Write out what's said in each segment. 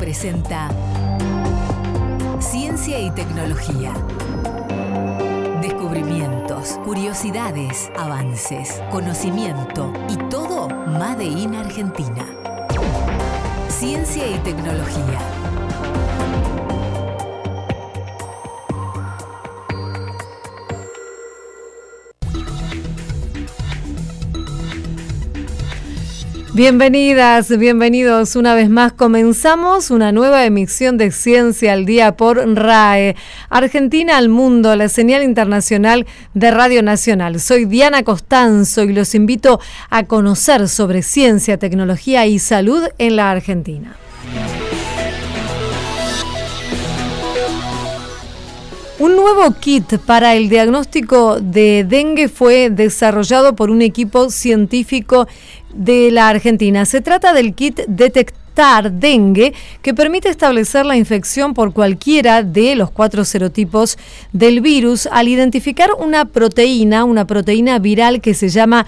presenta Ciencia y Tecnología. Descubrimientos, curiosidades, avances, conocimiento y todo Made in Argentina. Ciencia y Tecnología. Bienvenidas, bienvenidos una vez más. Comenzamos una nueva emisión de Ciencia al Día por RAE. Argentina al mundo, la señal internacional de Radio Nacional. Soy Diana Costanzo y los invito a conocer sobre ciencia, tecnología y salud en la Argentina. Un nuevo kit para el diagnóstico de dengue fue desarrollado por un equipo científico de la Argentina. Se trata del kit Detectar Dengue, que permite establecer la infección por cualquiera de los 4 serotipos del virus al identificar una proteína viral que se llama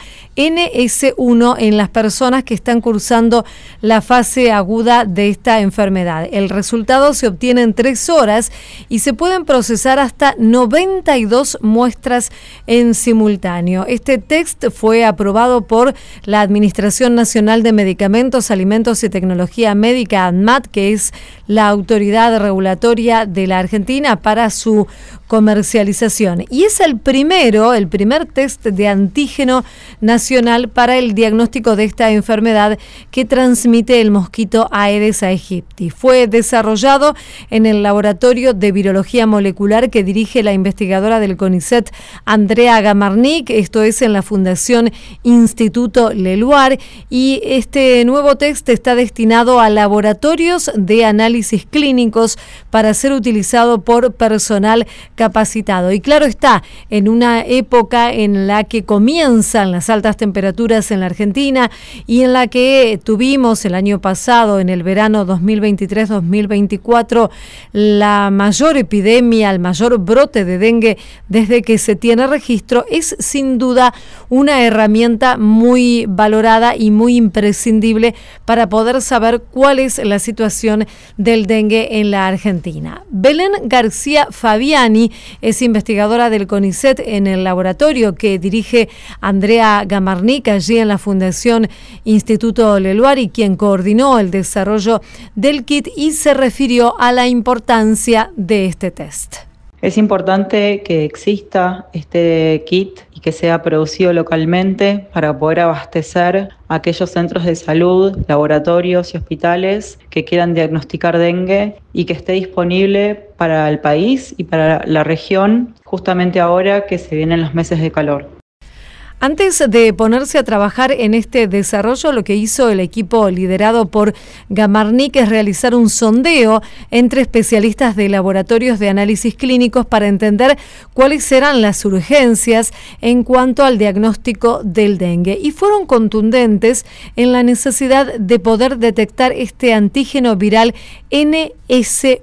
NS1 en las personas que están cursando la fase aguda de esta enfermedad. El resultado se obtiene en 3 horas y se pueden procesar hasta 92 muestras en simultáneo. Este test fue aprobado por la Administración Nacional de Medicamentos, Alimentos y Tecnología Médica, ANMAT, que es la autoridad regulatoria de la Argentina para su comercialización. Y es el primer test de antígeno nacional para el diagnóstico de esta enfermedad que transmite el mosquito Aedes aegypti. Fue desarrollado en el Laboratorio de Virología Molecular que dirige la investigadora del CONICET, Andrea Gamarnik, esto es en la Fundación Instituto Leluar, y este nuevo test está destinado a laboratorios de análisis clínicos para ser utilizado por personal capacitado. Y claro está, en una época en la que comienzan las altas temperaturas en la Argentina y en la que tuvimos el año pasado, en el verano 2023-2024, la mayor epidemia, el mayor brote de dengue desde que se tiene registro, es sin duda una herramienta muy valorada y muy imprescindible para poder saber cuál es la situación del dengue en la Argentina. Belén García Fabiani es investigadora del CONICET en el laboratorio que dirige Andrea Gamarnik allí en la Fundación Instituto Leluar y quien coordinó el desarrollo del kit y se refirió a la importancia de este test. Es importante que exista este kit y que sea producido localmente para poder abastecer a aquellos centros de salud, laboratorios y hospitales que quieran diagnosticar dengue y que esté disponible para el país y para la región justamente ahora que se vienen los meses de calor. Antes de ponerse a trabajar en este desarrollo, lo que hizo el equipo liderado por Gamarnik es realizar un sondeo entre especialistas de laboratorios de análisis clínicos para entender cuáles eran las urgencias en cuanto al diagnóstico del dengue. Y fueron contundentes en la necesidad de poder detectar este antígeno viral NS1.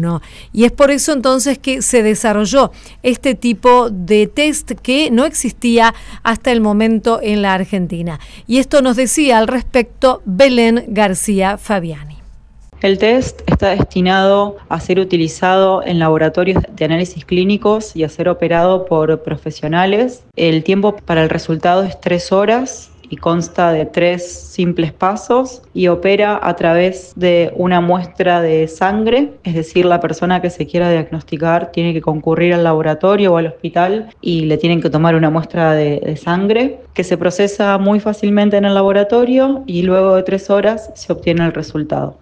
Y es por eso entonces que se desarrolló este tipo de test que no existía hasta el momento en la Argentina. Y esto nos decía al respecto Belén García Fabiani. El test está destinado a ser utilizado en laboratorios de análisis clínicos y a ser operado por profesionales. El tiempo para el resultado es 3 horas. Y consta de 3 simples pasos y opera a través de una muestra de sangre, es decir, la persona que se quiera diagnosticar tiene que concurrir al laboratorio o al hospital y le tienen que tomar una muestra de sangre que se procesa muy fácilmente en el laboratorio y luego de 3 horas se obtiene el resultado.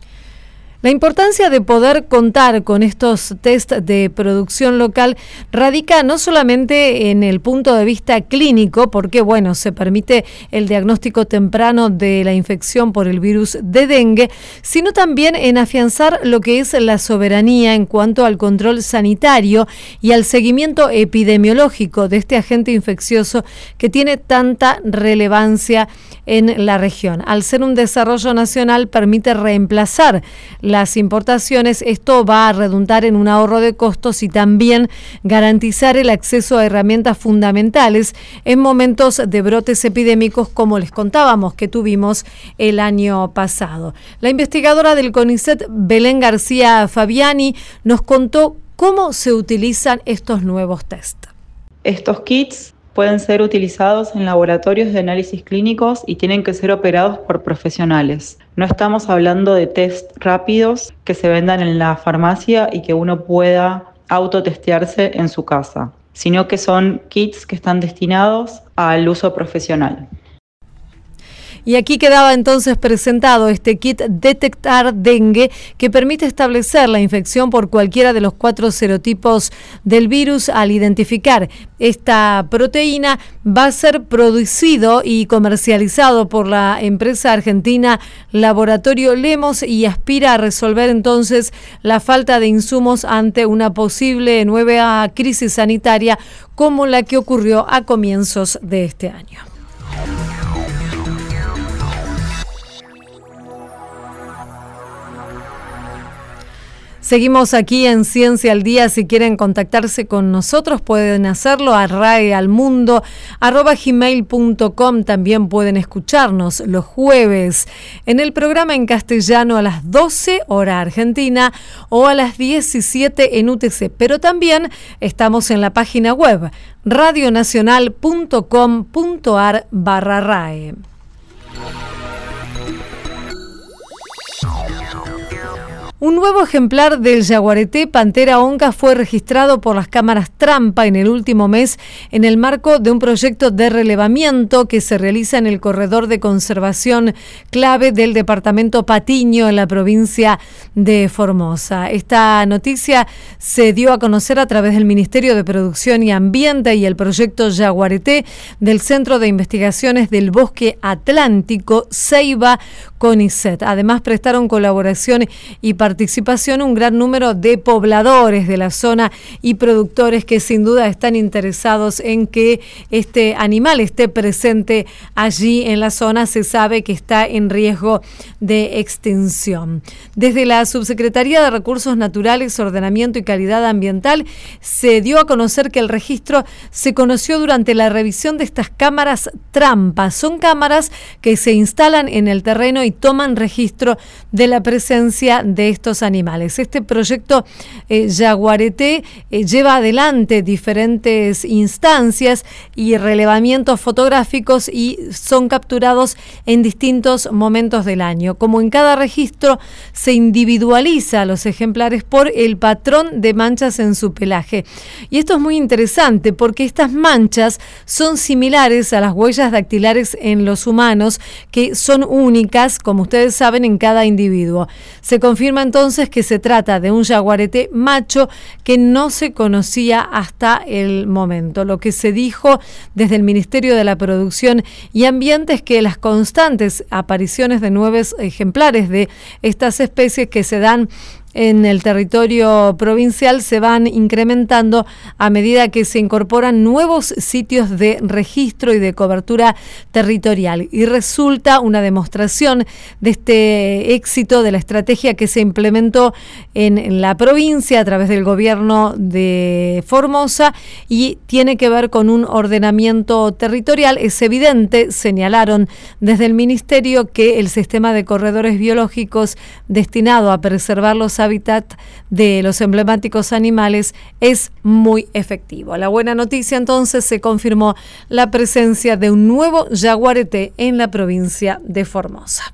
La importancia de poder contar con estos test de producción local radica no solamente en el punto de vista clínico, porque se permite el diagnóstico temprano de la infección por el virus de dengue, sino también en afianzar lo que es la soberanía en cuanto al control sanitario y al seguimiento epidemiológico de este agente infeccioso que tiene tanta relevancia en la región. Al ser un desarrollo nacional, permite reemplazar las importaciones. Esto va a redundar en un ahorro de costos y también garantizar el acceso a herramientas fundamentales en momentos de brotes epidémicos como les contábamos que tuvimos el año pasado. La investigadora del CONICET, Belén García Fabiani, nos contó cómo se utilizan estos nuevos test. Estos kits pueden ser utilizados en laboratorios de análisis clínicos y tienen que ser operados por profesionales. No estamos hablando de test rápidos que se vendan en la farmacia y que uno pueda autotestearse en su casa, sino que son kits que están destinados al uso profesional. Y aquí quedaba entonces presentado este kit Detectar Dengue, que permite establecer la infección por cualquiera de los 4 serotipos del virus. Al identificar esta proteína, va a ser producido y comercializado por la empresa argentina Laboratorio Lemos y aspira a resolver entonces la falta de insumos ante una posible nueva crisis sanitaria como la que ocurrió a comienzos de este año. Seguimos aquí en Ciencia al Día. Si quieren contactarse con nosotros pueden hacerlo a raealmundo@gmail.com. También pueden escucharnos los jueves en el programa en castellano a las 12 hora argentina o a las 17 en UTC. Pero también estamos en la página web radionacional.com.ar/RAE. Un nuevo ejemplar del yaguareté Pantera onca fue registrado por las cámaras trampa en el último mes en el marco de un proyecto de relevamiento que se realiza en el corredor de conservación clave del departamento Patiño en la provincia de Formosa. Esta noticia se dio a conocer a través del Ministerio de Producción y Ambiente y el proyecto Yaguareté del Centro de Investigaciones del Bosque Atlántico, Ceiba, CONICET. Además prestaron colaboración y participación un gran número de pobladores de la zona y productores que sin duda están interesados en que este animal esté presente allí en la zona. Se sabe que está en riesgo de extinción. Desde la Subsecretaría de Recursos Naturales, Ordenamiento y Calidad Ambiental se dio a conocer que el registro se conoció durante la revisión de estas cámaras trampa. Son cámaras que se instalan en el terreno y toman registro de la presencia de estos animales. Este proyecto Yaguareté lleva adelante diferentes instancias y relevamientos fotográficos y son capturados en distintos momentos del año. Como en cada registro se individualiza a los ejemplares por el patrón de manchas en su pelaje. Y esto es muy interesante porque estas manchas son similares a las huellas dactilares en los humanos, que son únicas, como ustedes saben, en cada individuo. Se confirma entonces que se trata de un yaguareté macho que no se conocía hasta el momento. Lo que se dijo desde el Ministerio de la Producción y Ambiente es que las constantes apariciones de nuevos ejemplares de estas especies que se dan en el territorio provincial se van incrementando a medida que se incorporan nuevos sitios de registro y de cobertura territorial. Y resulta una demostración de este éxito de la estrategia que se implementó en la provincia a través del gobierno de Formosa y tiene que ver con un ordenamiento territorial. Es evidente, señalaron desde el Ministerio, que el sistema de corredores biológicos destinado a preservar los hábitat de los emblemáticos animales es muy efectivo. La buena noticia entonces, se confirmó la presencia de un nuevo yaguareté en la provincia de Formosa.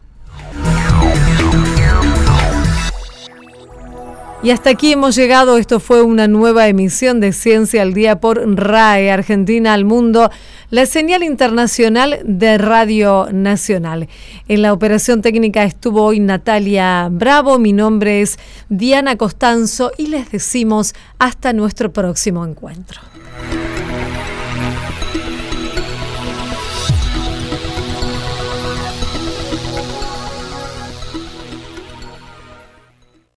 Y hasta aquí hemos llegado. Esto fue una nueva emisión de Ciencia al Día por RAE, Argentina al Mundo, la señal internacional de Radio Nacional. En la operación técnica estuvo hoy Natalia Bravo. Mi nombre es Diana Costanzo y les decimos hasta nuestro próximo encuentro.